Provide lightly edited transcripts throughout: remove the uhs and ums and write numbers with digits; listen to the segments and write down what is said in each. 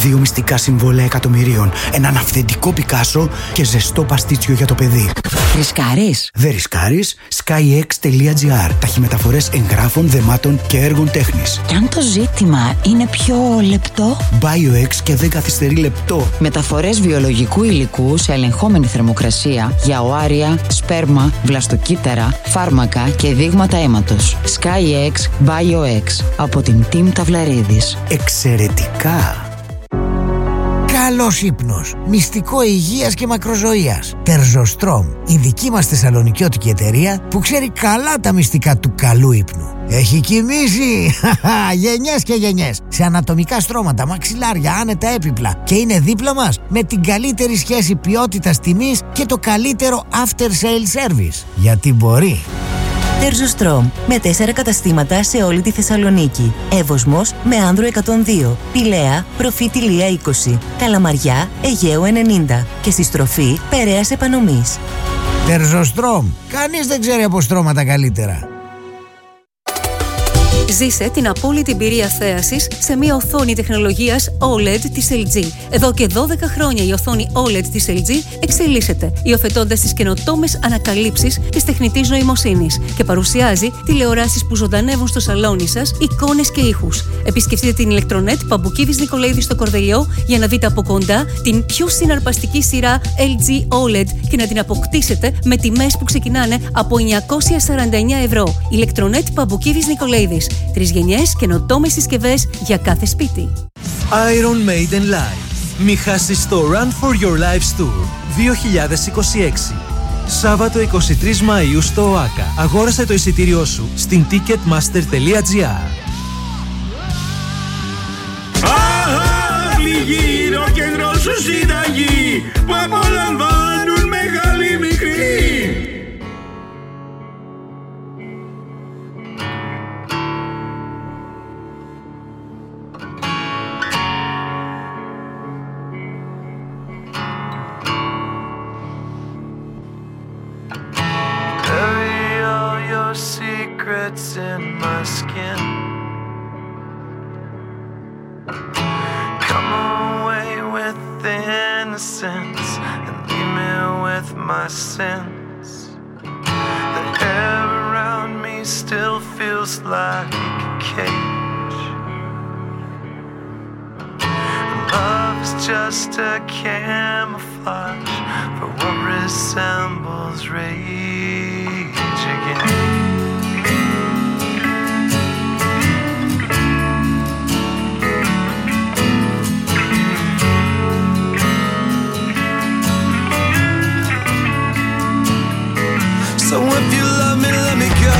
2 μυστικά συμβόλαια εκατομμυρίων, έναν αυθεντικό Πικάσο και ζεστό παστίτσιο για το παιδί. Ρισκάρεις? Δεν ρισκάρεις. skyx.gr. Ταχυμεταφορές εγγράφων, δεμάτων και έργων τέχνης. Και αν το ζήτημα είναι πιο λεπτό? BioX και δεν καθυστερεί λεπτό. Μεταφορές βιολογικού υλικού σε ελεγχόμενη θερμοκρασία για οάρια, σπέρμα, βλαστοκύτταρα, φάρμακα και δείγματα αίματος. SkyX BioX από την Team Ταυλαρίδης. Εξαιρετικά! Καλός ύπνος, μυστικό υγείας και μακροζωίας. Τερζοστρόμ, η δική μας θεσσαλονικιώτικη εταιρεία που ξέρει καλά τα μυστικά του καλού ύπνου. Έχει κοιμήσει γενιές και γενιές σε ανατομικά στρώματα, μαξιλάρια, άνετα έπιπλα και είναι δίπλα μας με την καλύτερη σχέση ποιότητας τιμής και το καλύτερο after sale service. Γιατί μπορεί. Τερζοστρόμ, με 4 καταστήματα σε όλη τη Θεσσαλονίκη. Εύωσμος με Άνδρο 102, Πηλαία, Προφήτηλία 20, Καλαμαριά, Αιγαίου 90 και στη στροφή Περαίας Επανομής. Τερζοστρόμ, κανείς δεν ξέρει από στρώματα καλύτερα. Ζήσε την απόλυτη εμπειρία θέασης σε μια οθόνη τεχνολογίας OLED της LG. Εδώ και 12 χρόνια η οθόνη OLED της LG εξελίσσεται, υιοθετώντας τις καινοτόμες ανακαλύψεις της τεχνητής νοημοσύνης και παρουσιάζει τηλεοράσεις που ζωντανεύουν στο σαλόνι σας, εικόνες και ήχους. Επισκεφτείτε την ηλεκτρονέτ Παμπουκίδης Νικολαίδη στο Κορδελιό για να δείτε από κοντά την πιο συναρπαστική σειρά LG OLED και να την αποκτήσετε με τιμές που ξεκινάνε από 949 ευρώ. Ηλεκτρονέτ Παμπουκίδης Νικολαίδης. 3 γενιές καινοτόμες συσκευές για κάθε σπίτι. Iron Maiden Live. Μη χάσεις το Run for Your Lives Tour 2026. Σάββατο 23 Μαΐου στο ΟΑΚΑ. Αγόρασε το εισιτήριό σου στην ticketmaster.gr. Γύρω κέντρο σου συνταγή που απολαμβάνουν μεγάλοι μικροί. Secrets in my skin. Come away with the innocence and leave me with my sins. The air around me still feels like a cage. Love is just a camouflage for what resembles rage again. So if you love me, let me go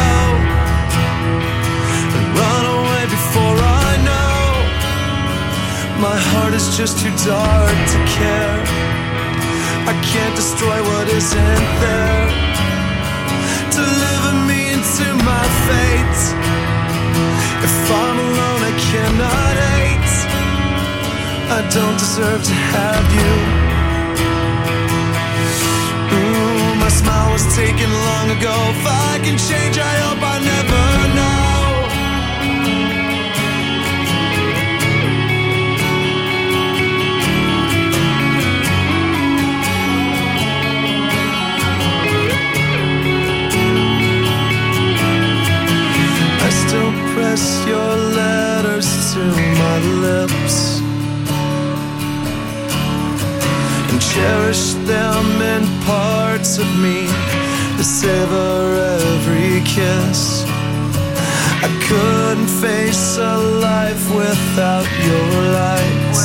and run away before I know. My heart is just too dark to care. I can't destroy what isn't there. Deliver me into my fate. If I'm alone, I cannot hate. I don't deserve to have you. My smile was taken long ago. If I can change, I hope I never know. I still press your letters to my lips and cherish them in parts of me that savor every kiss. I couldn't face a life without your light.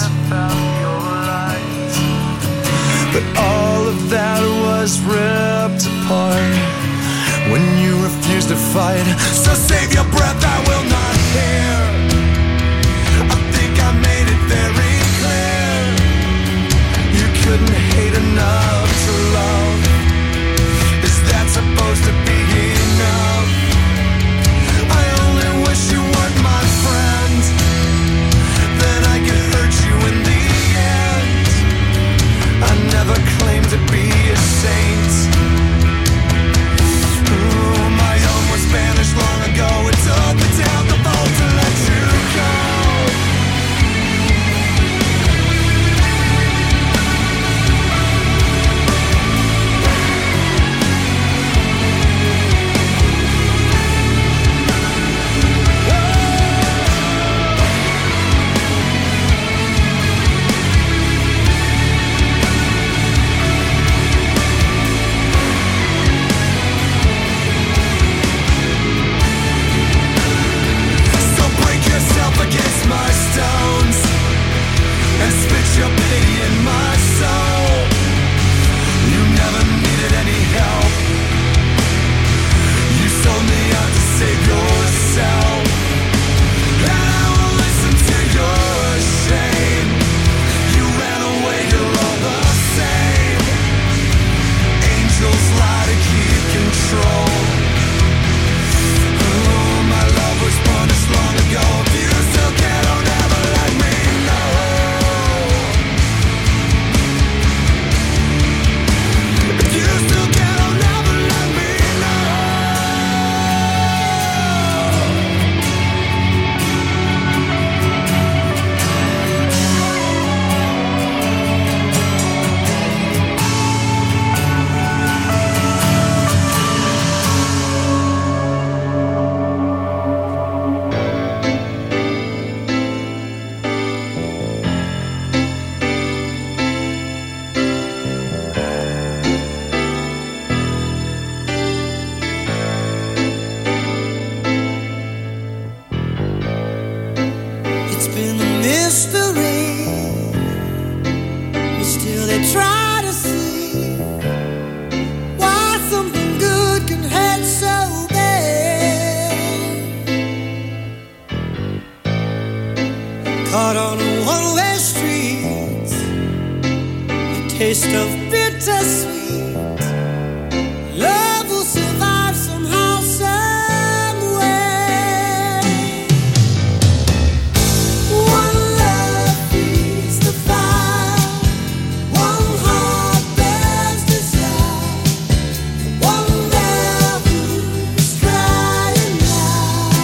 But all of that was ripped apart when you refused to fight. So save your breath, I will not hear. I think I made it very clear. You couldn't hate enough to love. Is that supposed to be enough? I only wish you weren't my friend. Then I could hurt you in the end. I never claimed to be a saint. Ooh, my home was banished long ago. It took taste of bittersweet. Love will survive somehow, some way. One love feeds the fire, one heart bears desire, one love who's crying now.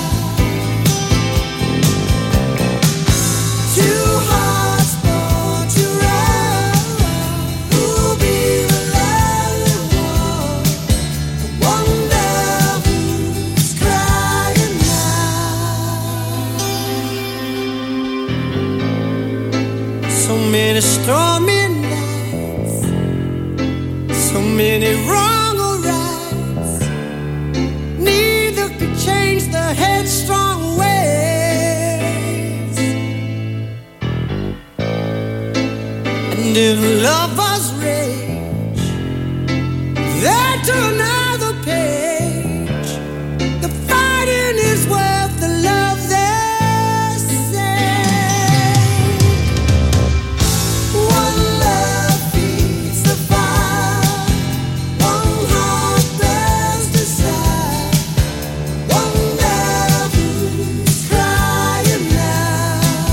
Two hearts born to run, who'll be the lonely one? One love who's crying now. So many stormy nights, so many wrong or rights. Neither could change the headstrong ways. And if lovers rage, they turn another page. The fighting is worth the love they say. One love feeds the fire, one heart bears desire, one love who's crying now.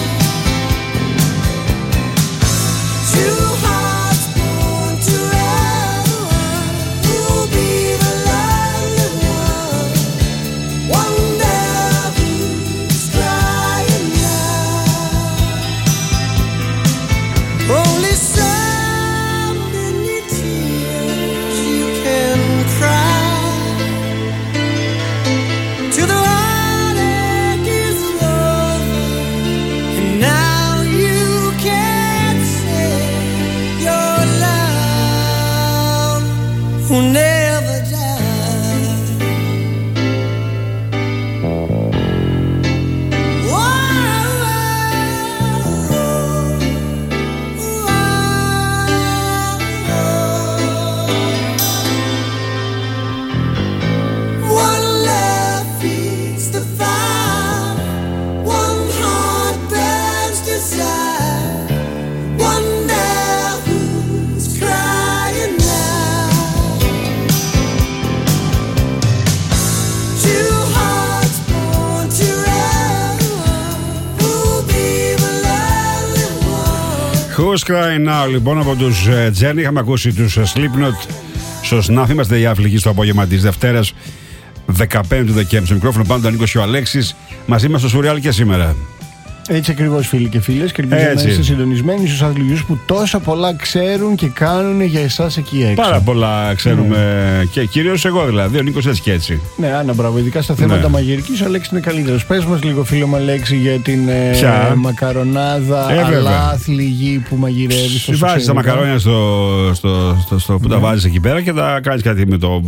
Two hearts born to run, who'll be the lonely one? One love who's crying now. Only so many tears you can cry, till the heartache is over, and now you can't say your love will never die. One love feeds the fire, one heart burns desire, one love who's crying now. Two hearts born to run, who'll be the lonely one? Who's Crying Now, λοιπόν, από τους Τζέρνι. Είχαμε ακούσει τους Slipknot στο ΣΝΑΦ. Είμαστε οι Άφλικοι στο απόγευμα της Δευτέρας 15 του Δεκέμβρη. Στο μικρόφωνο πάνω τον Νίκος και ο Αλέξης. Μαζί μας στο Σουρεάλ και σήμερα. Έτσι ακριβώς, φίλοι και φίλες, και ελπίζω να Έτσι. είστε συντονισμένοι στους αθλητικούς που τόσα πολλά ξέρουν και κάνουν για εσάς εκεί έξω. Πάρα πολλά ξέρουμε και κυρίως εγώ δηλαδή. Ο Νίκος έτσι και έτσι. Ναι, Άννα, μπράβο. Ειδικά στα θέματα Ναι. μαγειρικής, ο Αλέξης είναι καλύτερος. Πες μας λίγο, φίλο μου Αλέξη, για την Ποια? μακαρονάδα βέβαια. αλάθλη γη που μαγειρεύεις. Βάζεις τα σουξέρι. μακαρόνια στο που τα βάζεις εκεί πέρα και τα κάνεις κάτι με το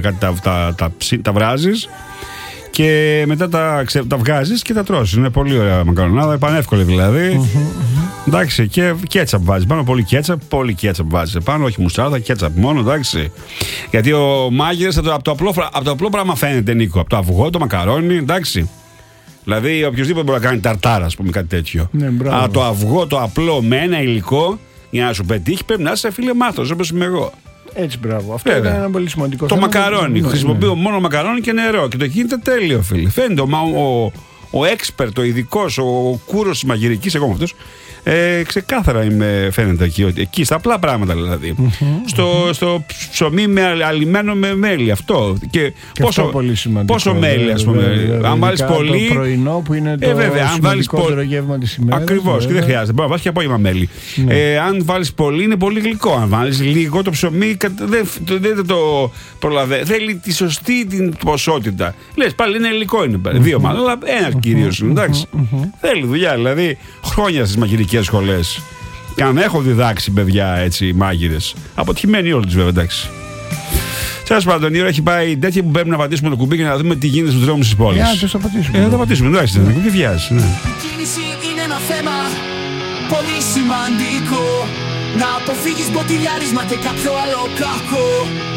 τα βράζεις και μετά τα βγάζεις και τα τρως. Είναι πολύ ωραία μακαρονάδα, πανεύκολη δηλαδή. Εντάξει, και κέτσαπ βάζεις πάνω, πολύ κέτσαπ βάζεις πάνω, όχι μουστάρδα, κέτσαπ μόνο, εντάξει. Γιατί ο μάγειρας από το απλό πράγμα φαίνεται, Νίκο, από το αυγό, το μακαρόνι, εντάξει. Δηλαδή, οποιοδήποτε μπορεί να κάνει ταρτάρα, ας πούμε, κάτι τέτοιο. Ναι, μπράβο. Αλλά το αυγό, το απλό, με ένα υλικό, για να σου πετύχει, πρέπει να είσαι φίλε μάθος, όπως είμαι εγώ. Έτσι, μπράβο. Αυτό Βέβαια. είναι ένα πολύ σημαντικό Το θέμα. μακαρόνι. Ναι, Χρησιμοποιώ μόνο μακαρόνι και νερό και το γίνεται τέλειο, φίλε. Φαίνεται ο expert, ο ειδικός, ο κούρος της μαγειρικής, εγώ είμαι αυτός. Ξεκάθαρα φαίνεται εκεί, στα απλά πράγματα δηλαδή. Στο ψωμί αλυμένο με μέλι, αυτό. Και αυτό πολύ σημαντικό. πόσο μέλι, ας πούμε. Αν βάλεις πολύ. Το πρωινό που είναι το σημαντικότερο γεύμα της ημέρας. Ακριβώς, και δεν χρειάζεται. Μπορεί να βάλεις και απόγευμα μέλι. Αν βάλεις πολύ, είναι πολύ γλυκό. Αν βάλεις λίγο, το ψωμί δεν το προλαβαίνει. Θέλει τη σωστή την ποσότητα. Λες πάλι είναι υλικό, είναι δύο μάλλον, αλλά ένα κυρίως είναι. Εντάξει. Θέλει δουλειά, δηλαδή χρόνια στις μαγειρικές σχολές. Και αν έχω διδάξει παιδιά έτσι μάγειρες. Αποτυχημένοι όλοι τους βέβαια, εντάξει. Τέλος πάντων, η ώρα έχει πάει τέτοια που πρέπει να πατήσουμε το κουμπί και να δούμε τι γίνεται στους δρόμους της πόλης. Θα πατήσουμε. Θα πατήσουμε, εντάξει, δεν βιάζεις. Η κίνηση είναι ένα θέμα πολύ σημαντικό. Να αποφύγεις μποτιλιάρισμα και κάποιο άλλο κακό.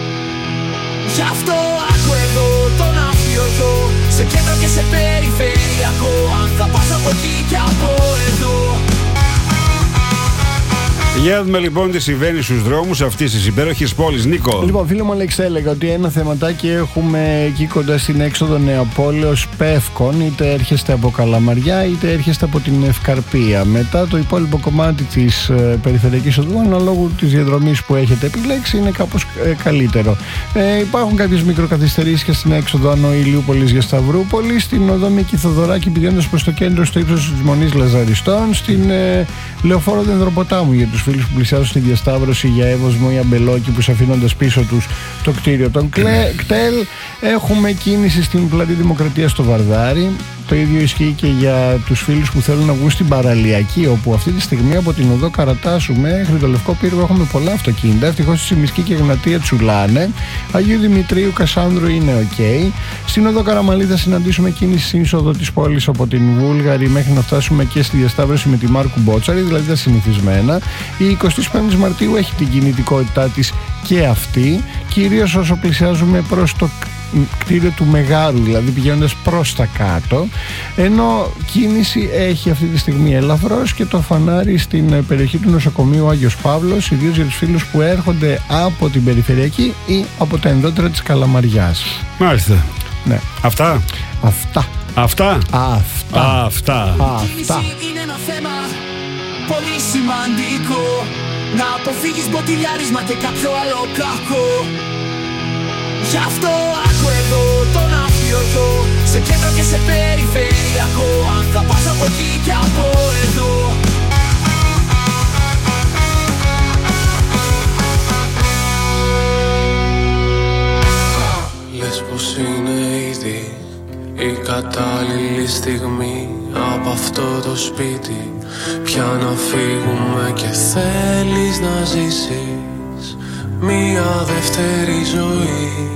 Γι' αυτό άκου εδώ τον αφιωτό, σε κέντρο και σε περιφερειακό. Αν θα πας από εκεί και από εδώ, Για να δούμε λοιπόν τι συμβαίνει στους δρόμους αυτής της υπέροχης πόλης, Νίκο. Λοιπόν, φίλο μου Αλέξη, έλεγα ότι ένα θεματάκι έχουμε εκεί κοντά στην έξοδο Νεαπόλεως Πεύκων. Είτε έρχεστε από Καλαμαριά, είτε έρχεστε από την Ευκαρπία. Μετά το υπόλοιπο κομμάτι της περιφερειακής οδού, αναλόγου της διαδρομής που έχετε επιλέξει, είναι κάπως καλύτερο. Υπάρχουν κάποιες μικροκαθυστερήσεις και στην έξοδο Άνω Ηλιούπολης για Σταυρούπολη, στην οδό Μίκη Θοδωράκη πηγαίνοντας προς το κέντρο στο ύψος της Μονής Λαζαριστών, στην Λεωφόρο Δενδροποτάμου για τους φίλους που πλησιάζουν στη διασταύρωση για Εύωσμο ή Αμπελόκηπους τους αφήνοντας πίσω τους το κτίριο των ΚΤΕΛ. Έχουμε κίνηση στην Πλατεία Δημοκρατίας στο Βαρδάρι. Το ίδιο ισχύει και για τους φίλους που θέλουν να βγουν στην Παραλιακή, όπου αυτή τη στιγμή από την οδό Καρατάσου μέχρι το Λευκό Πύργο έχουμε πολλά αυτοκίνητα. Ευτυχώς στη Τσιμισκή και Εγνατία τσουλάνε. Αγίου Δημητρίου Κασάνδρου είναι ok. Στην οδό Καραμαλή θα συναντήσουμε κίνηση στην είσοδο της πόλης από την Βούλγαρη μέχρι να φτάσουμε και στη διασταύρωση με τη Μάρκου Μπότσαρη, δηλαδή τα συνηθισμένα. Η 25η Μαρτίου έχει την κινητικότητά της και αυτή, κυρίως όσο πλησιάζουμε προς το κτίριο του Μεγάρου, δηλαδή πηγαίνοντας προς τα κάτω, ενώ κίνηση έχει αυτή τη στιγμή ελαφρώς και το φανάρι στην περιοχή του νοσοκομείου Άγιος Παύλος, ιδίως για τους φίλους που έρχονται από την περιφερειακή ή από τα ενδότερα της Καλαμαριάς. Μάλιστα. Ναι. Αυτά. Είναι ένα θέμα πολύ σημαντικό, να αποφύγεις μποτιλιάρισμα και κάποιο άλλο κακό. Γι' αυτό άκου εδώ τον αφιωτό, σε κέντρο και σε περιφερειακό, αν θα πας από εκεί και από εδώ. Λες πως είναι ήδη η κατάλληλη στιγμή από αυτό το σπίτι, πια να φύγουμε και θέλεις να ζήσεις μια δεύτερη ζωή.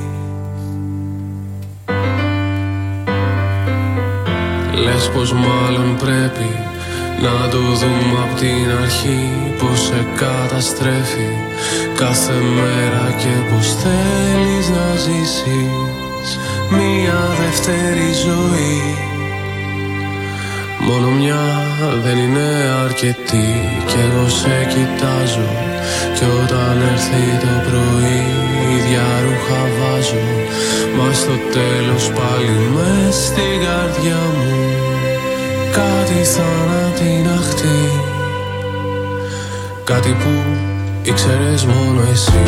Λες πως μάλλον πρέπει να το δούμε απ' την αρχή, πως σε καταστρέφει κάθε μέρα και πως θέλεις να ζήσεις μια δεύτερη ζωή. Μόνο μια δεν είναι αρκετή κι εγώ σε κοιτάζω, κι όταν έρθει το πρωί ίδια ρούχα βάζω, μα στο τέλος πάλι μες στην καρδιά μου κάτι θανατιναχτεί, κάτι που ήξερες μόνο εσύ.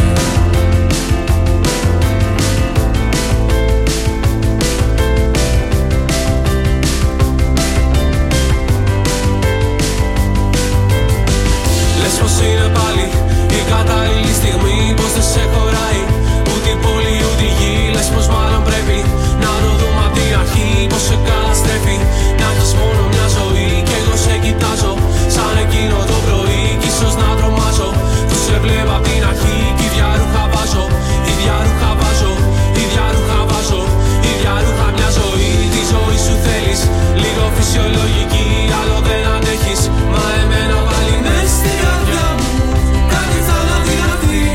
Λες πως είναι πάλι η κατάλληλη στιγμή, πως δεν σε χωράει ούτε η πόλη ούτε η γη. Λες πως μάλλον πρέπει να το δούμε απ' την αρχή, πως σε καταστρέφει να έχεις μόνο μια ζωή. Κι εγώ σε κοιτάζω σαν εκείνο το πρωί, κι ίσως να τρομάζω που σε βλέπω απ' την αρχή. Κι ίδια ρούχα βάζω, ίδια ρούχα βάζω, ίδια ρούχα βάζω, ίδια ρούχα μια ζωή. Τη ζωή σου θέλεις λίγο φυσιολογική, άλλο δεν αντέχεις, μα εμένα πάλι μες στην καρδιά μου κάτι θανατιναχτεί.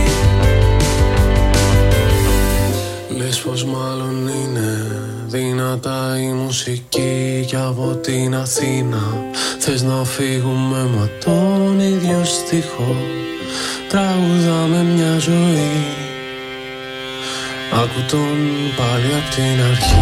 Λες πως μάλλον είναι δυνατά η μουσική κι από την Αθήνα θες να φύγουμε μα τον ίδιο στίχο τραγουδάμε μια ζωή. Άκου τον πάλι απ' την αρχή.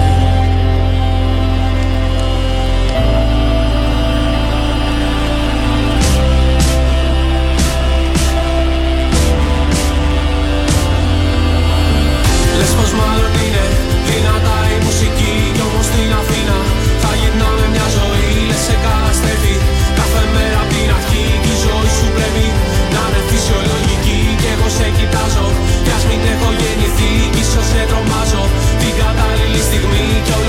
Λες πως μάλλον είναι δυνατά η μουσική κι όμως στην Αθήνα θα γυρνάμε μια ζωή. Λες σε καταστρέφει κάθε μέρα απ' την αρχή, κι η ζωή σου πρέπει να είναι φυσιολογική. Κι εγώ σε κοιτάζω κι ας μην έχω γεννηθεί, κι ίσως σε τρομάζω την κατάλληλη στιγμή. Κι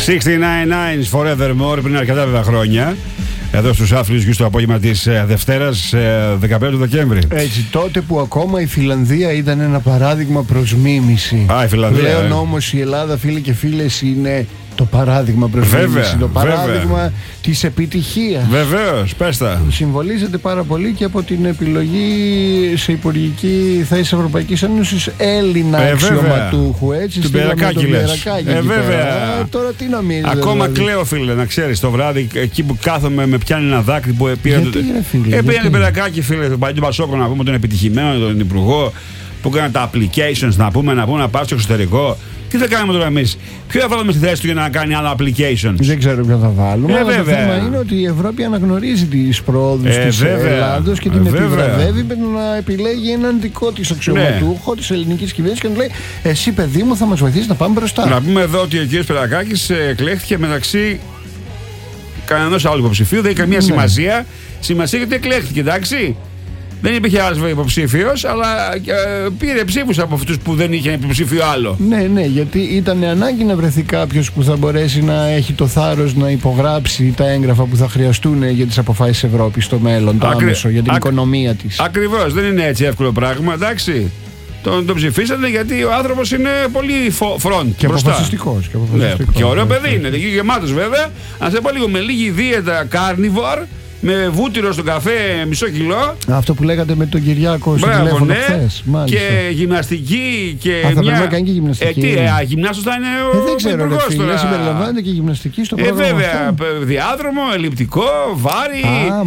69 Nines Forevermore πριν αρκετά βέβαια χρόνια. Εδώ στους άθλιους γιους το απόγευμα της Δευτέρας 15 του Δεκέμβρη. Έτσι, τότε που ακόμα η Φιλανδία ήταν ένα παράδειγμα προς μίμηση. Α, η Φιλανδία. Πλέον όμως η Ελλάδα, φίλοι και φίλες, είναι το παράδειγμα προς μίμηση. Το παράδειγμα της επιτυχίας. Βεβαίως, πες τα. Συμβολίζεται πάρα πολύ και από την επιλογή σε υπουργική θέση Ευρωπαϊκής Ένωσης Έλληνα αξιωματούχου. Έτσι, του Μπερακάκη λες. Βέβαια. Τώρα τι να μείνει. Ακόμα δηλαδή. Κλαίω, φίλε, να ξέρεις, το βράδυ εκεί που κάθομαι με πιάνει ένα δάκρυ που πήρε. Πήγαινε Μπερακάκη, φίλε, τον παλιό Πασόκο να πούμε, τον επιτυχημένο, τον υπουργό που έκανε τα applications να πούμε να πάρει στο εξωτερικό. Τι θα κάνουμε τώρα εμείς? Ποιο θα βάλουμε στη θέση του για να κάνει άλλα applications? Δεν ξέρω ποιο θα βάλουμε. Αλλά βέβαια. το θέμα είναι ότι η Ευρώπη αναγνωρίζει τις πρόοδους της Ελλάδος και την επιβραβεύει με να επιλέγει έναν δικό της αξιωματούχο της ελληνικής κυβέρνησης και να λέει: εσύ, παιδί μου, θα μας βοηθήσει να πάμε μπροστά. Να πούμε εδώ ότι ο κ. Περακάκης εκλέχθηκε μεταξύ κανένας άλλου υποψηφίου. Δεν έχει καμία σημασία. Σημασία γιατί εκλέχθηκε, εντάξει. Δεν υπήρχε άλλος υποψήφιος, αλλά πήρε ψήφους από αυτούς που δεν είχε υποψήφιο άλλο. Ναι, γιατί ήταν ανάγκη να βρεθεί κάποιος που θα μπορέσει να έχει το θάρρος να υπογράψει τα έγγραφα που θα χρειαστούν για τις αποφάσεις Ευρώπης στο μέλλον, το άμεσο, για την οικονομία της. Ακριβώς, δεν είναι έτσι εύκολο πράγμα, εντάξει. Τον ψηφίσατε γιατί ο άνθρωπος είναι πολύ front και αποφασιστικός. Και ωραίο παιδί είναι, γεμάτος βέβαια. Αν σε πω λίγο, με λίγη δίαιτα carnivore, με βούτυρο στον καφέ μισό κιλό. Αυτό που λέγατε με τον Κυριάκο στο τηλέφωνο χθες. Και γυμναστική και θα πρέπει να κάνει και γυμναστική. Γυμνάστος θα είναι ο δεν ξέρω, ρε φίλε, συμπεριλαμβάνεται και γυμναστική στο πρόγραμμα. Βέβαια, διάδρομο, ελλειπτικό, βάρη,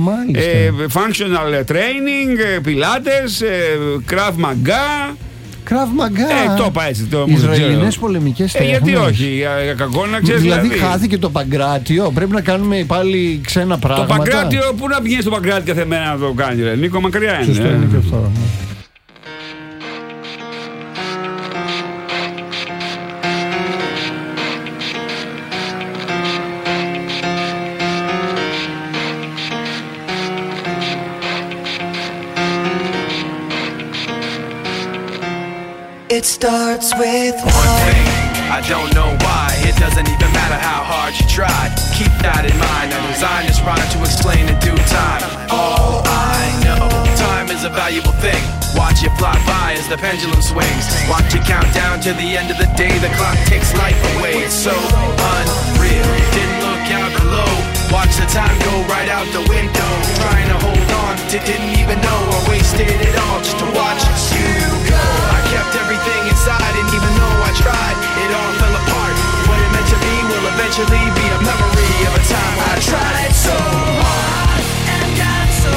functional training, πιλάτες, Krav Maga. Krav Maga. Το είπα έτσι. Ισραηλινές πολεμικές τέχνες. Γιατί όχι, για κακό να ξέρεις. Δηλαδή χάθηκε το Παγκράτιο. Πρέπει να κάνουμε πάλι ξένα πράγματα. Το Παγκράτιο, πού να βγαίνει στο Παγκράτιο κάθε μέρα να το κάνει, ρε Νίκο, μακριά είναι. Σωστό είναι και αυτό. It starts with one thing, I don't know why. It doesn't even matter how hard you try. Keep that in mind. I designed this rhyme to explain in due time. All I know, time is a valuable thing. Watch it fly by as the pendulum swings. Watch it count down to the end of the day. The clock takes life away. It's so unreal. Didn't look out below. Watch the time go right out the window. Trying to hold on to didn't even know I wasted it all just to watch you go. I kept everything inside and even though I tried, it all fell apart. What it meant to be will eventually be a memory of a time I tried so hard and got so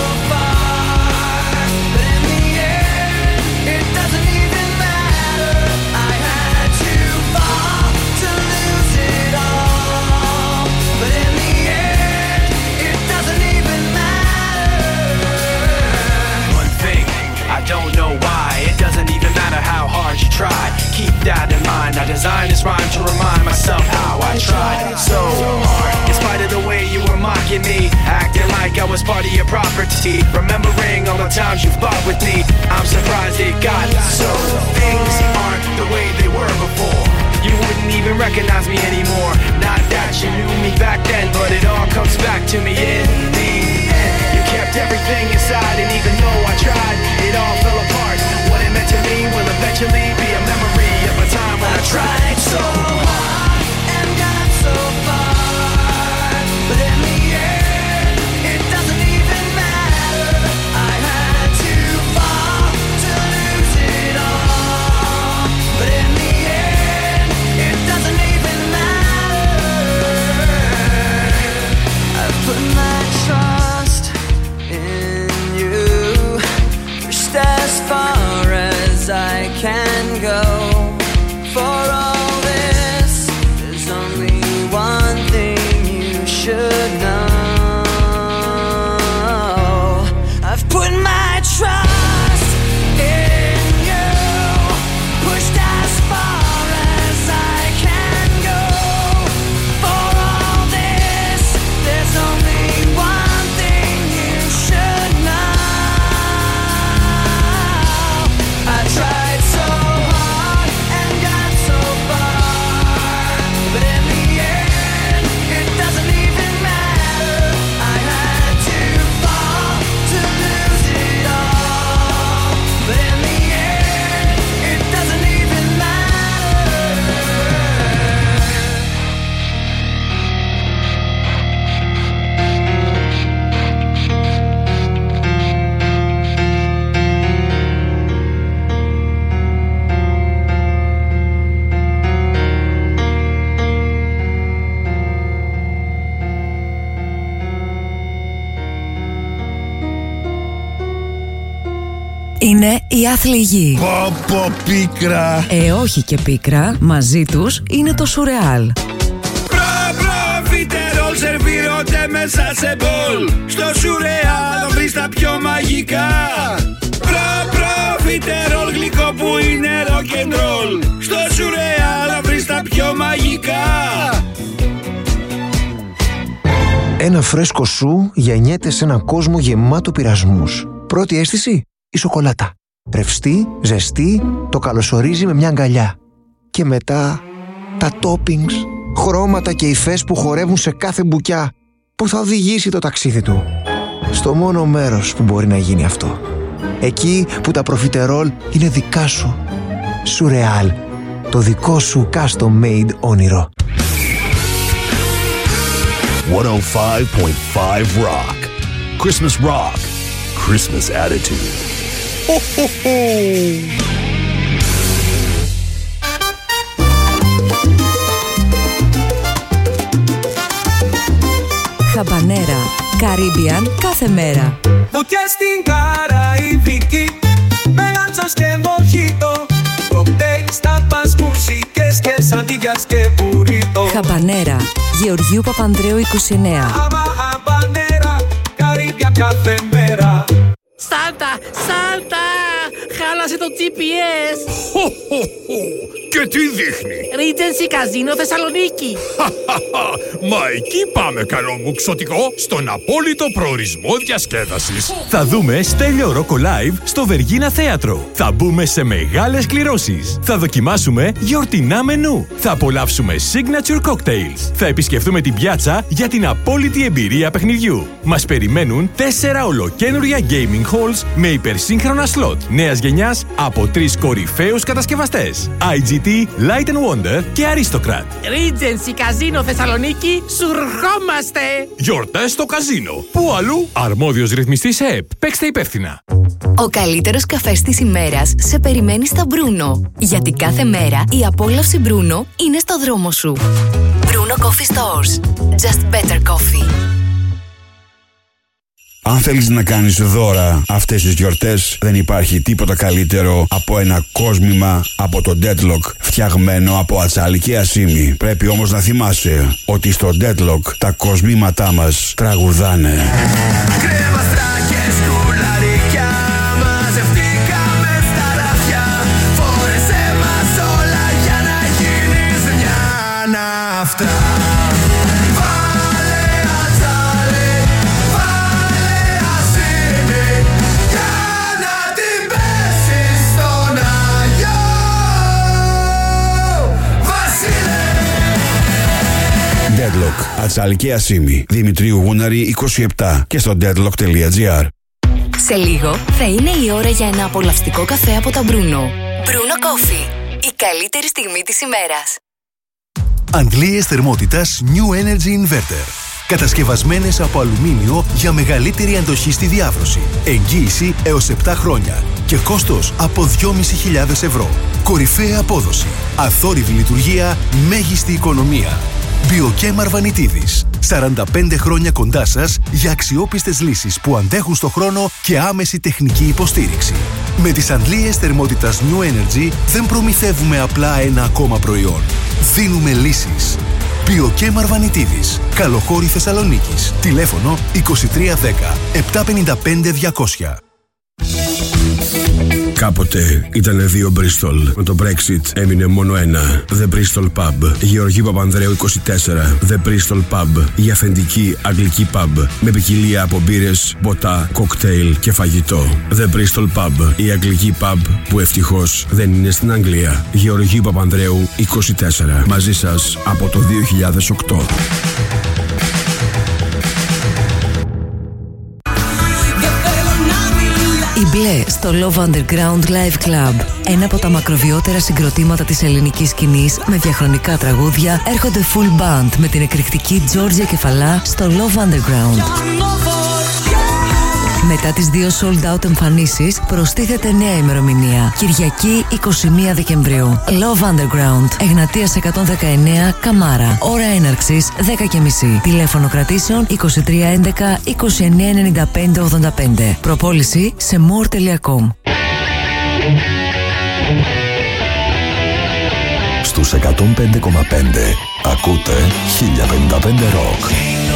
far. But in the end, it doesn't even matter. I had to fall to lose it all. But in the end, it doesn't even matter. One thing, I don't know why. It doesn't even matter how hard you try. Keep that in mind. I designed this rhyme to remind myself how I tried so hard. In spite of the way you were mocking me, acting like I was part of your property. Remembering all the times you fought with me, I'm surprised it got so. Things aren't the way they were before. You wouldn't even recognize me anymore. Not that you knew me back then, but it all comes back to me in the end. You kept everything inside, and even though I tried, it all fell apart. What it meant to me will eventually be a memory of a time when I tried so hard and got so far. But in the end, it doesn't even matter. I had to fall to lose it all. But in the end, it doesn't even matter. I've put my trust in you, pushed as far as I can go. For all this, there's only one thing you should know. I've put my trust in you, pushed as far as I can go. For all this, there's only one thing you should know. I tried so hard είναι η άθλη γη. Πω πίκρα. Όχι και πίκρα, μαζί τους είναι το Σουρεάλ. Προφιτερόλ σερβίρονται μέσα σε μπολ. Στο Σουρεάλ θα βρεις τα πιο μαγικά. Προφιτερόλ γλυκό που είναι rock'n'roll. Στο Σουρεάλ θα βρεις τα πιο μαγικά. Ένα φρέσκο σου γεννιέται σε έναν κόσμο γεμάτο πειρασμούς. Πρώτη αίσθηση, η σοκολάτα. Ρευστή, ζεστή, το καλωσορίζει με μια αγκαλιά. Και μετά, τα toppings, χρώματα και υφές που χορεύουν σε κάθε μπουκιά, που θα οδηγήσει το ταξίδι του στο μόνο μέρος που μπορεί να γίνει αυτό. Εκεί που τα προφιτερόλ είναι δικά σου. Σουρεάλ, το δικό σου custom made όνειρο. 105.5 Rock. Christmas Rock. Christmas attitude. Ho, ho, ho. Χαμπανέρα, Caribbean κάθε μέρα. Φωτιά στην Καραϊβική, με άντσας και μοχίτο. Κοκτέιλ, τάπας, μουσικές και σαντίγιας και μπουρίτο. Χαμπανέρα, Γεωργίου Παπανδρέου 29. Χαμπανέρα, Caribbean κάθε μέρα. Σάλτα, σάλτα! Χάλασε το GPS! Και τι δείχνει? Regency Casino Θεσσαλονίκη! Μα εκεί πάμε, καλό μου ξωτικό, στον απόλυτο προορισμό διασκέδασης. Θα δούμε Στέλιο Ρόκο Live στο Βεργίνα Θέατρο. Θα μπούμε σε μεγάλες κληρώσεις. Θα δοκιμάσουμε γιορτινά μενού. Θα απολαύσουμε signature cocktails. Θα επισκεφτούμε την πιάτσα για την απόλυτη εμπειρία παιχνιδιού. Μας περιμένουν 4 ολοκαίνουρια gaming halls με υπερσύγχρονα slot νέας γενιάς από 3 κορυφαίους κατασκευαστές. IGT, Light & Wonder και Aristocrat. Regency Casino Θεσσαλονίκη, σου ρχόμαστε! Γιορτές στο καζίνο. Πού αλλού? Αρμόδιος ρυθμιστής ΕΕΠ. Παίξτε υπεύθυνα. Ο καλύτερος καφές της ημέρας σε περιμένει στα Μπρούνο. Γιατί κάθε μέρα η απόλαυση Μπρούνο είναι στο δρόμο σου. Bruno Coffee Stores. Just better coffee. Αν θέλεις να κάνεις δώρα αυτές τις γιορτές, δεν υπάρχει τίποτα καλύτερο από ένα κόσμημα από το Deadlock φτιαγμένο από ατσάλι και ασίμι. Πρέπει όμως να θυμάσαι ότι στο Deadlock τα κοσμήματά μας τραγουδάνε. Κρέμαστρα και σκουλαρικιά, μαζευτήκαμε στα ράφια. Φόρεσέ μας όλα για να γίνεις μια ναύτα. Deadlock, ατσάλι και ασίμι. Δημητρίου Γούναρη 27 και στο deadlock.gr. Σε λίγο θα είναι η ώρα για ένα απολαυστικό καφέ από τα Bruno. Bruno Coffee. Η καλύτερη στιγμή της ημέρας. Αντλίες θερμότητας New Energy Inverter. Κατασκευασμένες από αλουμίνιο για μεγαλύτερη αντοχή στη διάβρωση. Εγγύηση έως 7 χρόνια. Και κόστος από 2.500 ευρώ. Κορυφαία απόδοση. Αθόρυβη λειτουργία. Μέγιστη οικονομία. Biochem Αρβανιτίδης. 45 χρόνια κοντά σας για αξιόπιστες λύσεις που αντέχουν στο χρόνο και άμεση τεχνική υποστήριξη. Με τις αντλίες θερμότητας New Energy δεν προμηθεύουμε απλά ένα ακόμα προϊόν. Δίνουμε λύσεις. Biochem Αρβανιτίδης. Καλοχώρη Θεσσαλονίκης. Τηλέφωνο 2310 755 200. Κάποτε ήταν 2 Bristol. Με το Brexit έμεινε μόνο ένα. The Bristol Pub. Γεωργίου Παπανδρέου 24. The Bristol Pub. Η αφεντική αγγλική pub. Με ποικιλία από μπύρες, ποτά, κοκτέιλ και φαγητό. The Bristol Pub. Η αγγλική pub που ευτυχώς δεν είναι στην Αγγλία. Γεωργίου Παπανδρέου 24. Μαζί σας από το 2008. Η Μπλε στο Love Underground Live Club. Ένα από τα μακροβιότερα συγκροτήματα της ελληνικής σκηνής με διαχρονικά τραγούδια έρχονται full band με την εκρηκτική Τζόρτζια Κεφαλά στο Love Underground. Μετά τις 2 sold out εμφανίσεις προστίθεται νέα ημερομηνία. Κυριακή 21 Δεκεμβρίου. Love Underground. Εγνατίας 119 Καμάρα. Ώρα έναρξης 10:30. Τηλέφωνο κρατήσεων 2311 2995 85. Προπόληση σε more.com. Στους 105,5 ακούτε 1055 Rock.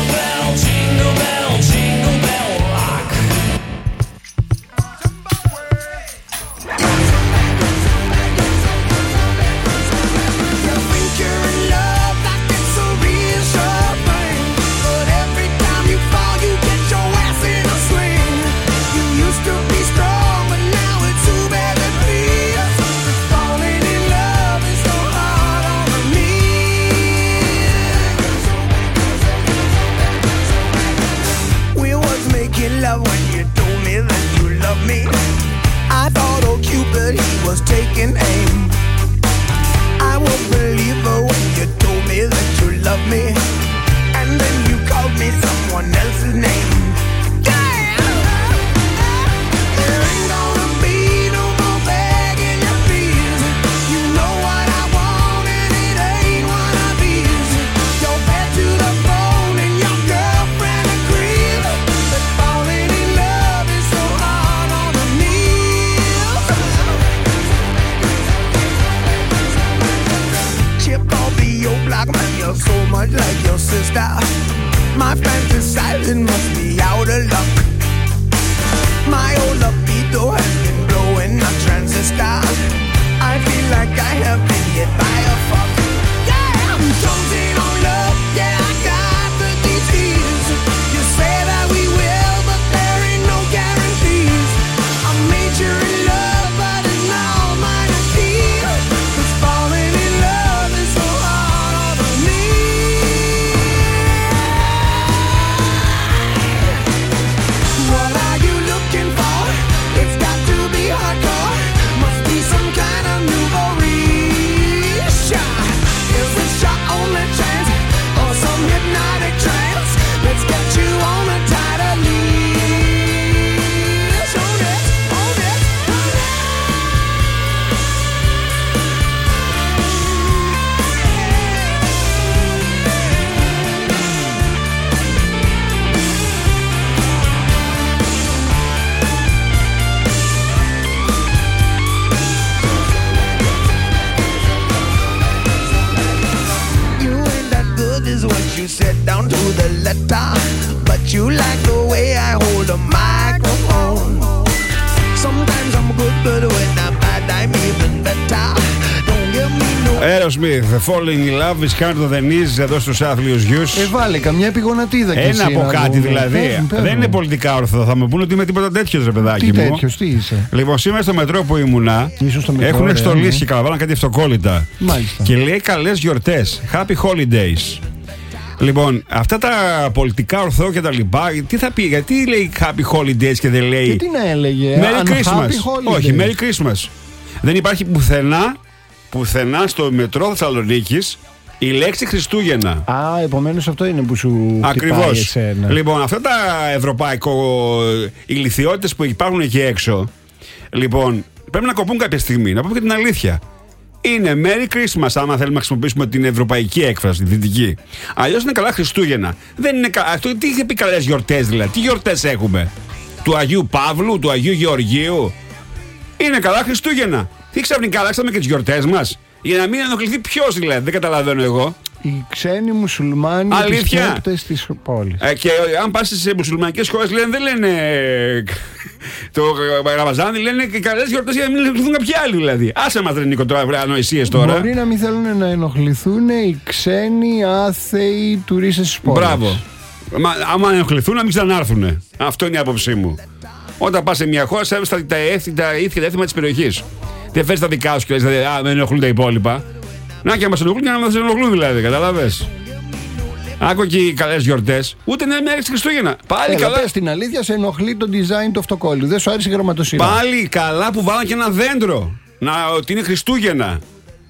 Taking aim. I won't believe her when you told me that you love me, and then you called me someone else's name. Damn! There ain't gonna be no more begging you please. You know what I want and it ain't one of these. You're bad to the bone and your girlfriend agrees that falling in love is so hard on the knees. Chip off the old block, man, you're so much like your sister. My fantasizing must be out of luck. My old libido has been blowing a transistor. I feel like I have been hit by a fuck. Yeah, I'm chosen on love, yeah, I got the disease. You say that we will, but there ain't no guarantees. I made you in love, but it's now mine to keep. 'Cause falling in love is so hard on the knees. What are you looking for? It's got to be hardcore. Must be some kind of nouveau riche. Is this your only chance or some hypnotic trance? Let's get you on a tighter leash. Hold it, hold it, hold it. You ain't that good is what you said down to the letter. But you like the way I hold a microphone. Sometimes I'm good, but when I'm bad, I'm even better. Don't give me no. Aerosmith, Falling in Love is hard than easy εδώ στους άθλιους γιους. Βάλε καμιά επιγονατίδα και ένα από κάτι δηλαδή. Δεν είναι πολιτικά όρθιο. Θα μου πούνε ότι είμαι τίποτα τέτοιο, ρε παιδάκι μου. Τι τέτοιος, τι είσαι. Λοιπόν, σήμερα στο μετρό που ήμουνα έχουν στολίσει και καλά, κάτι αυτοκόλλητα. Μάλιστα. Και λέει καλές γιορτές. Happy holidays. Λοιπόν, αυτά τα πολιτικά ορθό και τα λοιπά, τι θα πει, γιατί λέει Happy holidays και δεν λέει. Και τι να έλεγε, Merry Christmas. Όχι, Merry Christmas. Δεν υπάρχει πουθενά στο μετρό Θεσσαλονίκης η λέξη Χριστούγεννα. Α, επομένως αυτό είναι που σου ακριβώς εσένα. Λοιπόν, αυτά τα ευρωπαϊκό-ηλιθιότητες που υπάρχουν εκεί έξω, λοιπόν, πρέπει να κοπούν κάποια στιγμή. Να πούμε και την αλήθεια. Είναι Merry Christmas, άμα θέλουμε να χρησιμοποιήσουμε την ευρωπαϊκή έκφραση, τη δυτική. Αλλιώς είναι καλά Χριστούγεννα. Δεν είναι αυτό, τι είχε πει καλές γιορτές δηλαδή. Τι γιορτές έχουμε? Του Αγίου Παύλου, του Αγίου Γεωργίου. Είναι καλά Χριστούγεννα. Τι ξαφνικά αλλάξαμε και τις γιορτές μας? Για να μην ενοχληθεί ποιος δηλαδή, δεν καταλαβαίνω εγώ. Οι ξένοι μουσουλμάνοι επισκέπτες της πόλης. Και αν πας σε μουσουλμανικές χώρες λένε, δεν λένε το Ραμαζάν, λένε και καλές γιορτές για να μην ενοχληθούν κάποιοι άλλοι δηλαδή. Άσε μας, Νίκο, τώρα ανοησίες τώρα. Μπορεί να μην θέλουν να ενοχληθούν οι ξένοι άθεοι τουρίστες της πόλης. Μπράβο. Άμα ενοχληθούν να μην ξανάρθουν. Αυτό είναι η άποψή μου. Όταν πας σε μια χώρα, σέβεσαι τα ήθη και τα έθιμα της περιοχής. Δεν φέρεις τα δικά σου και λες, δεν ενοχλούν τα υπόλοιπα. Να και να μας ενοχλούν και να μας ενοχλούν δηλαδή, καταλάβες. Άκου και οι καλές γιορτές. Ούτε να είναι Χριστούγεννα. Πάλι καλά. Πες την αλήθεια, σε ενοχλεί το design του αυτοκόλλου. Δεν σου άρεσε η γραμματοσύνη. Πάλι καλά που βάλαν και ένα δέντρο. Ότι είναι Χριστούγεννα.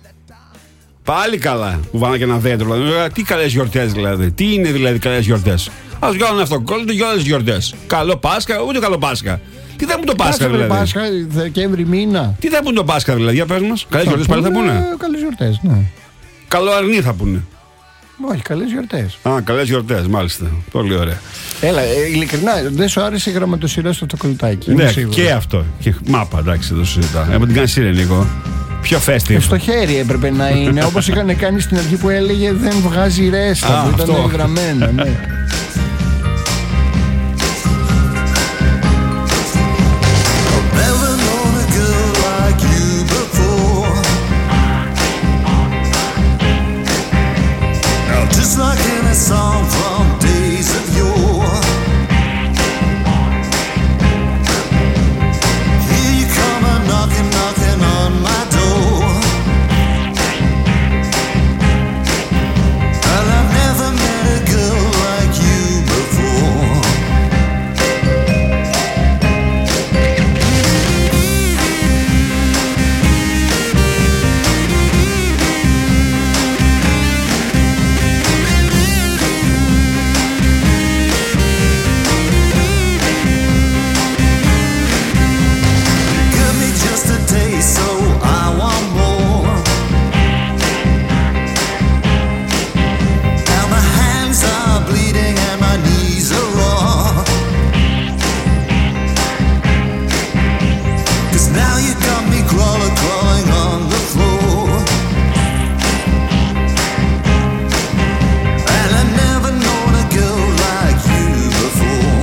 Πάλι καλά που βάλαν και ένα δέντρο. Τι καλές γιορτές δηλαδή. Τι είναι δηλαδή καλές γιορτές? Ας βγάλουν αυτοκόλλου και άλλες γιορτές. Καλό Πάσχα, ούτε καλό Πάσχα. Τι θα πούν το Πάσχα δηλαδή? Πάσχα, Δεκέμβρη μήνα. Τι θα πούν το Πάσχα δηλαδή, για πες μας. Καλές γιορτές πάλι θα πούνε. Καλές γιορτές, ναι. Καλό αρνί θα πούνε. Όχι, καλές γιορτές. Α, καλές γιορτές, μάλιστα. Πολύ ωραία. Έλα, ειλικρινά, δεν σου άρεσε η γραμματοσυρά στο τσοκολατάκι? Ναι, και αυτό. Και μάπα, εντάξει, δεν το συζητάω. Από την κάνει είναι λίγο. Πιο festive. Στο χέρι έπρεπε να είναι, όπως είχαν κάνει στην αρχή που έλεγε δεν βγάζει ρέστα, που ήταν γραμμένα, ναι. Song from days of yore. Here you come a knocking, knocking on my door. And I've never met a girl like you before. So I want more. Now my hands are bleeding and my knees are raw. 'Cause now you got me crawling on the floor. And I've never known a girl like you before.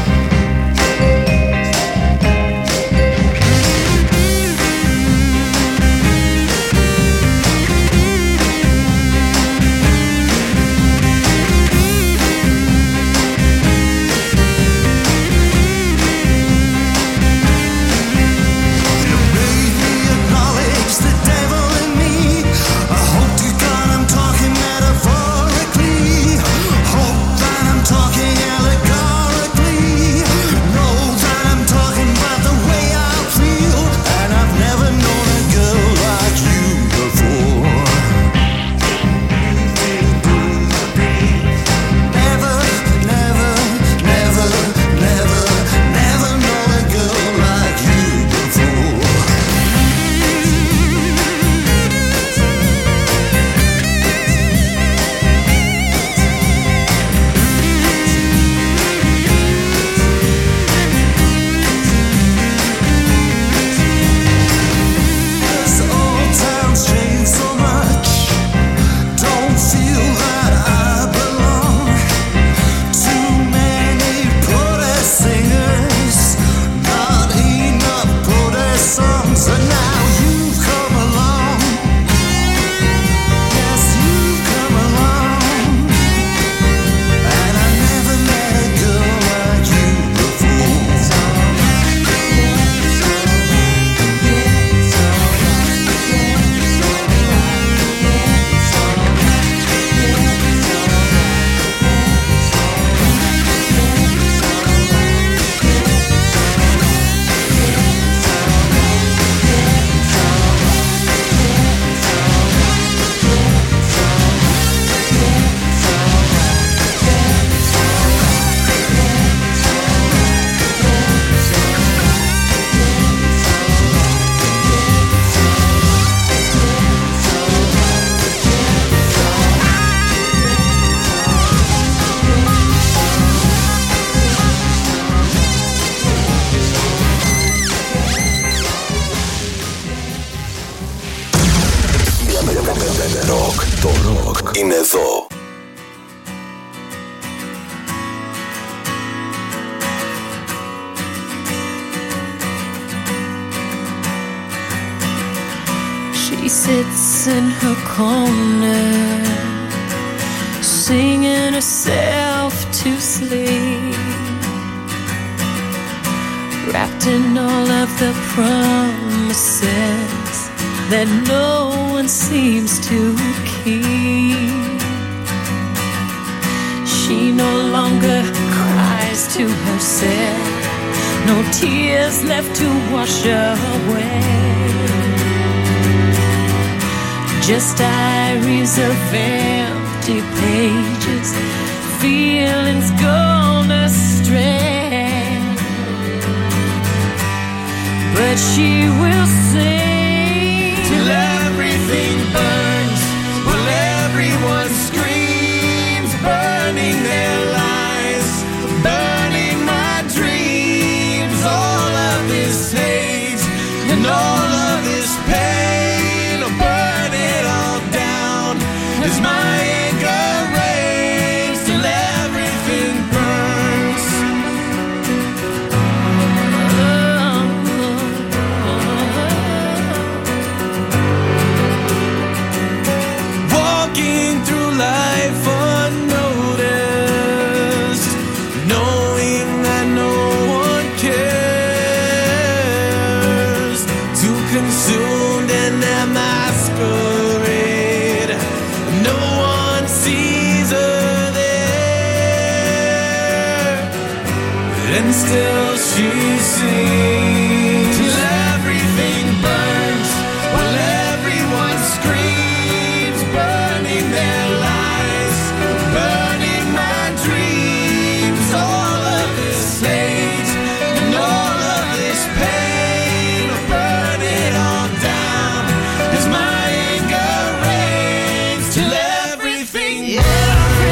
Το ροκ είναι εδώ. She sits in her corner, singing herself to sleep, wrapped in all of the promises that no one seems to keep. She no longer cries to herself, no tears left to wash away, just diaries of empty pages, feelings gone astray. But she will sing till everything burns, will everyone scream. still she sings. Till everything burns while everyone screams, burning their lives, burning my dreams. All of this hate and all of this pain, burn it all down as my anger reigns. Till everything burns.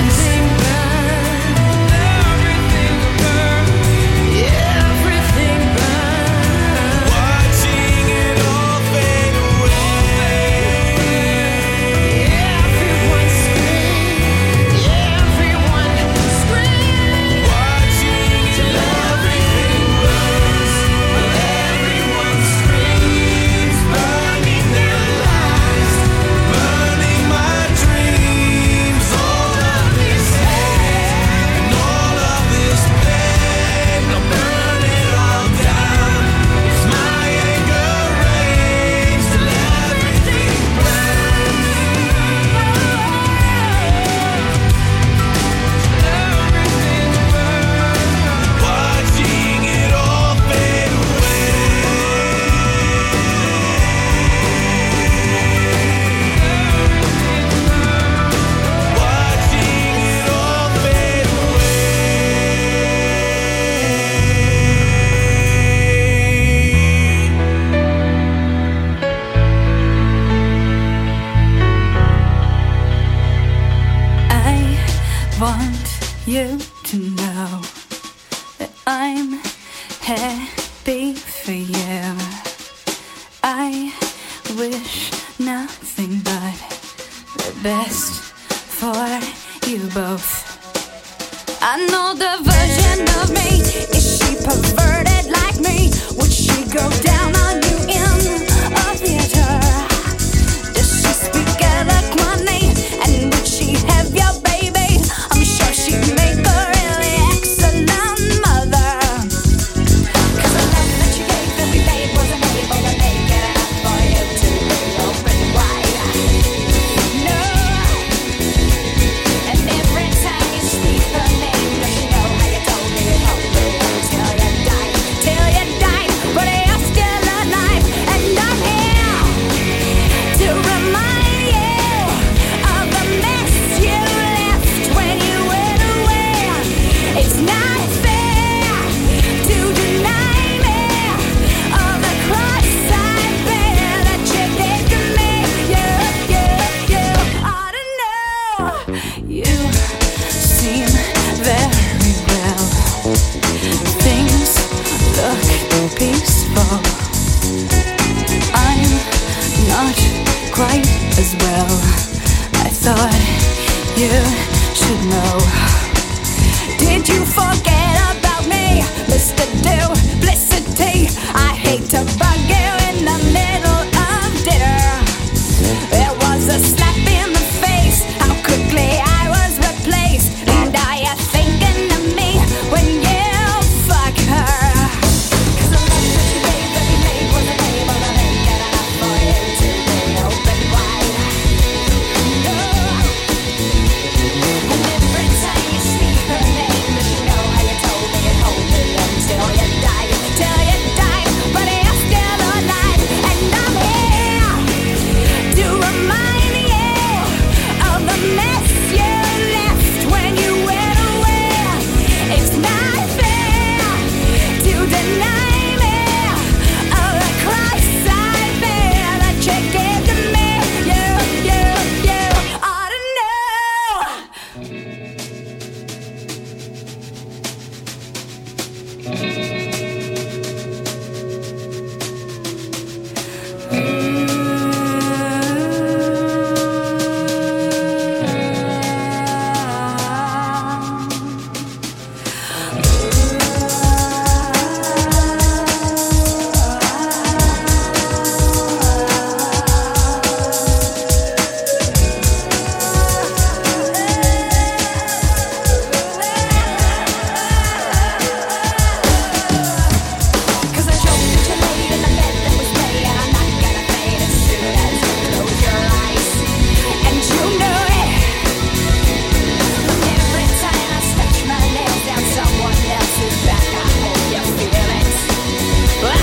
You to know that I'm happy for you. I wish nothing but the best for you both. I know the version of me, is she perverted like me? Would she go down on you in a theater? Does she speak eloquently, and would she have your baby? I'm sure she'd make her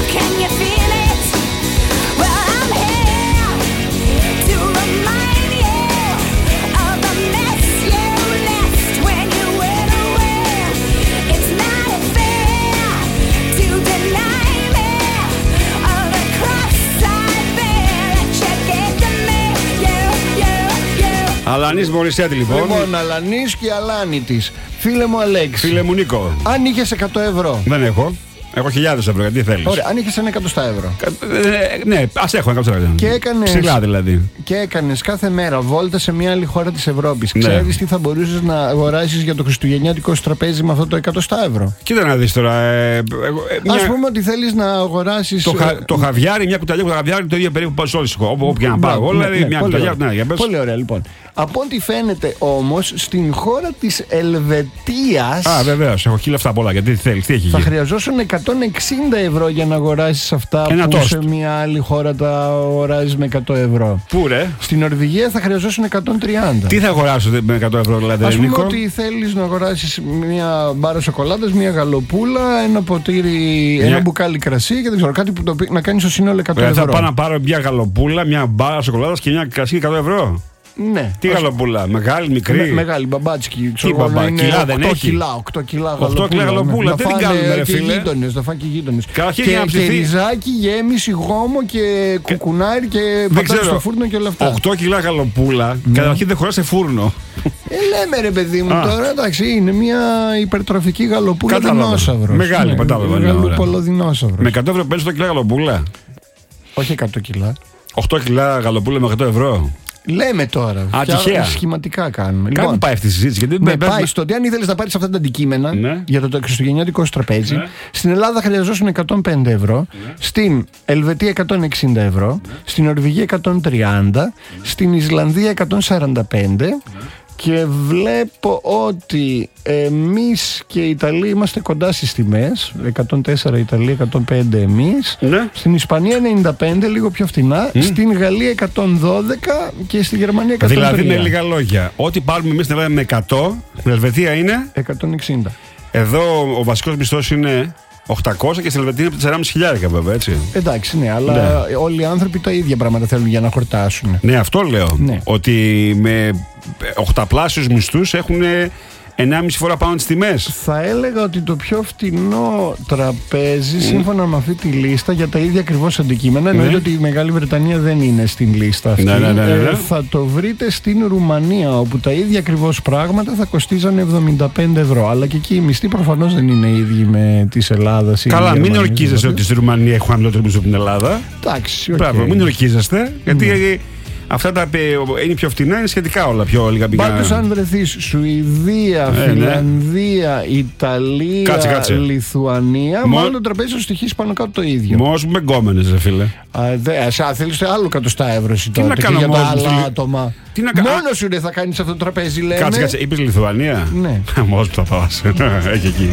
Can you feel it? Well, I'm here to remind you of the mess you left when you went away. It's not fair to deny me of the cross I bear that you gave to me. You. Αλανής Μωρισέτη λοιπόν. Λοιπόν, Αλανής και Αλάνη της. Φίλε μου Αλέξη. Φίλε μου Νίκο. Αν είχες 100 ευρώ. Δεν έχω. Έχω 1.000 ευρώ, γιατί θέλεις. Ωραία, αν είχες ένα 100 ευρώ. Ναι, ας έχω 100 ευρώ. Και έκανες, ψηλά δηλαδή. Και έκανες κάθε μέρα βόλτα σε μια άλλη χώρα της Ευρώπης. Ναι. Ξέρεις τι θα μπορούσες να αγοράσεις για το χριστουγεννιάτικο σου τραπέζι με αυτό το 100 ευρώ. Κοίτα να δεις τώρα. Ας πούμε ότι θέλεις να αγοράσεις. Το χαβιάρι, μια κουταλιά που χαβιάρι το ίδιο περίπου σε όλες τις χώρες. Όπου και να πάω. Όλα μια κουταλιά. Πολύ ωραία λοιπόν. Από ό,τι φαίνεται όμως στην χώρα της Ελβετίας. Α, βεβαίως, έχω 1.000 λεφτά πολλά. Γιατί θέλεις, τι έχει γίνει. Θα χρειαζόσουν 160 ευρώ για να αγοράσεις αυτά που σε μια άλλη χώρα τα αγοράζεις με 100 ευρώ. Πού ρε? Στην Νορβηγία θα χρειαζόσουν 130. Τι θα αγοράσω με 100 ευρώ δηλαδή? Ας πούμε ότι θέλεις να αγοράσεις μια μπάρα σοκολάτας, μια γαλοπούλα, ένα ποτήρι, ένα μπουκάλι κρασί και δεν ξέρω, κάτι που να κάνεις στο σύνολο 100 ευρώ. Θα πάω να πάρω μια γαλοπούλα, μια μπάρα σοκολάτας και μια κρασί 100 ευρώ. Ναι. Τι γαλοπούλα, μεγάλη, μικρή. Μεγάλη, μπαμπάτσκι. Τι μπαμπά, κιλά δεν έχει. 8 κιλά 8 κιλά γαλοπούλα, δεν την κάνουμε ρε φίλε. Θα φάνε και γείτονες. Και ριζάκι, γέμιση, γόμο και κουκουνάρι και πατάτε στο φούρνο και όλα αυτά. 8 κιλά γαλοπούλα, καταρχήν δεν χωρά σε φούρνο. Λέμε ρε παιδί μου τώρα, εντάξει, είναι μια υπερτροφική γαλοπούλα δεινόσαυρος. Μεγάλη πατάβα. Γαλοπολοδεινόσαυρο. Με 100 ευρώ παίρνεις 8 κιλά γαλοπούλα. Όχι 100 κιλά. 8 κιλά γαλοπούλα με 100 ευρώ. Λέμε τώρα. Τυχαία. Σχηματικά κάνουμε. Κάπου πάει αυτή η συζήτηση. Γιατί πάει στο ότι αν ήθελες να πάρεις αυτά τα αντικείμενα για το χριστουγεννιάτικο τραπέζι, στην Ελλάδα χρειαζόσουν 105 ευρώ, στην Ελβετία 160 ευρώ, στην Νορβηγία 130, στην Ισλανδία 145. Και βλέπω ότι εμείς και οι Ιταλοί είμαστε κοντά στις τιμές. 104 Ιταλία, 105 εμείς. Στην Ισπανία 95, λίγο πιο φθηνά. Στην Γαλλία 112 και στη Γερμανία 103. Δηλαδή με λίγα λόγια, ό,τι πάρουμε εμείς στην Ελλάδα με 100, στην Ελβετία είναι 160. Εδώ ο βασικός μισθός είναι 800 και στην Ελβετία είναι 4.500 βέβαια, έτσι. Εντάξει, ναι, αλλά όλοι οι άνθρωποι τα ίδια πράγματα θέλουν για να χορτάσουν. Ναι, αυτό λέω. Ναι. Ότι με 8πλάσιους μισθούς έχουν 1,5 φορά πάνω τις τιμές. Θα έλεγα ότι το πιο φτηνό τραπέζι, σύμφωνα με αυτή τη λίστα, για τα ίδια ακριβώς αντικείμενα, εννοείται ότι η Μεγάλη Βρετανία δεν είναι στην λίστα αυτή. Ναι. Θα το βρείτε στην Ρουμανία, όπου τα ίδια ακριβώς πράγματα θα κοστίζανε 75 ευρώ. Αλλά και εκεί οι μισθοί προφανώς δεν είναι ίδιοι με της Ελλάδας. Καλά, μην ορκίζεστε ότι στη Ρουμανία έχουν χαμηλότερο μισθό από την Ελλάδα. Εντάξει, μπράβο, μην ορκίζεστε, γιατί αυτά τα είναι πιο φτηνά, είναι σχετικά όλα πιο λίγα πηγά. Πάντως αν βρεθείς Σουηδία, Φινλανδία, Ιταλία, Λιθουανία, μάλλον το τραπέζι θα στοιχείς πάνω κάτω το ίδιο. Μόνος μου με γκόμενες, ρε φίλε. Θέλεις άλλο 100 ευρώ τι να κάνω για τα μόνος άλλα άτομα. Μόνος σου θα κάνεις αυτό το τραπέζι, λέμε. Κάτσε, είπες Λιθουανία. Ναι. Μόνος που θα πας. Έχει εκεί.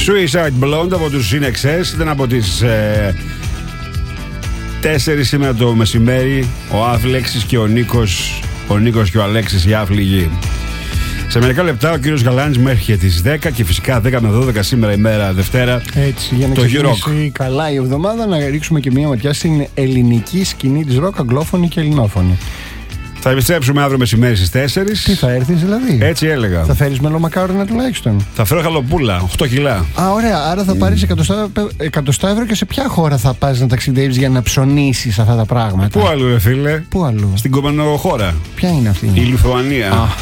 Suicide Blonde από τους INXS. Ήταν από τις 4 σήμερα το μεσημέρι. Ο Άφλεξης και ο Νίκος και ο Αλέξης, οι άφληγοι. Σε μερικά λεπτά ο κύριος Γαλάνης μέχρι τις 10 και φυσικά 10 με 12 σήμερα ημέρα Δευτέρα. Έτσι, για να ξεκινήσει καλά η εβδομάδα, να ρίξουμε και μια ματιά στην ελληνική σκηνή της ροκ, αγγλόφωνη και ελληνόφωνη. Θα επιστρέψουμε αύριο μεσημέρι στις 4. Τι θα έρθεις δηλαδή? Έτσι έλεγα. Θα φέρεις μελομακάρονα τουλάχιστον? Θα φέρω χαλοπούλα, 8 κιλά. Α, ωραία. Άρα θα πάρεις 100 ευρώ και σε ποια χώρα θα πας να ταξιδεύεις για να ψωνίσεις αυτά τα πράγματα? Πού αλλού, ρε φίλε? Πού αλλού? Στην κομμενοχώρα. Ποια είναι αυτή? Η Λιθουανία.